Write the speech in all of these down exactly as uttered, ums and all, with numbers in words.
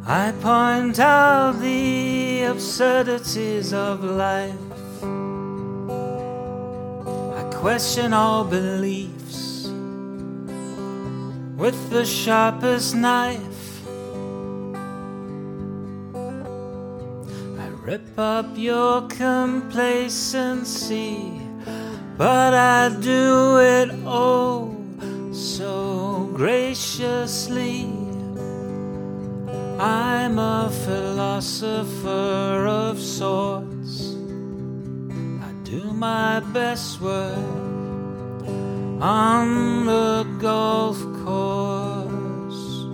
I point out the absurdities of life. I question all beliefs with the sharpest knife. I rip up your complacency, but I do it oh so graciously. I'm a philosopher of sorts. I do my best work on the golf course.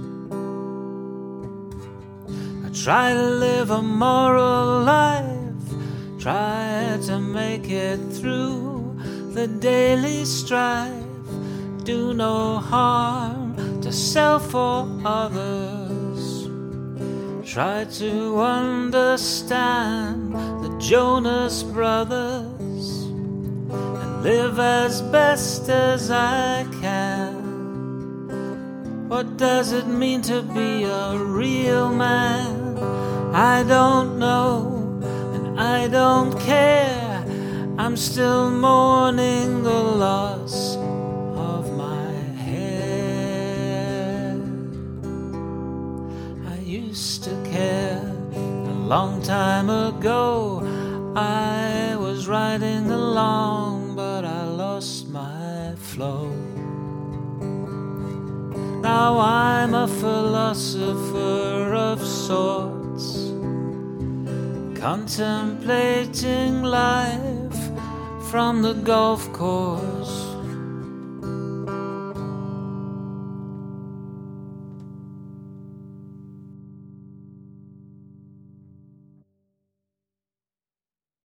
I try to live a moral life, try to make it through the daily strife. Do no harm to self or others. Try to understand the Jonas Brothers and live as best as I can. What does it mean to be a real man? I don't know, and I don't care. I'm still mourning the loss of my hair. I used to care a long time ago. I was riding along, but I lost my flow. Now I'm a philosopher of sorts, contemplating life from the golf course.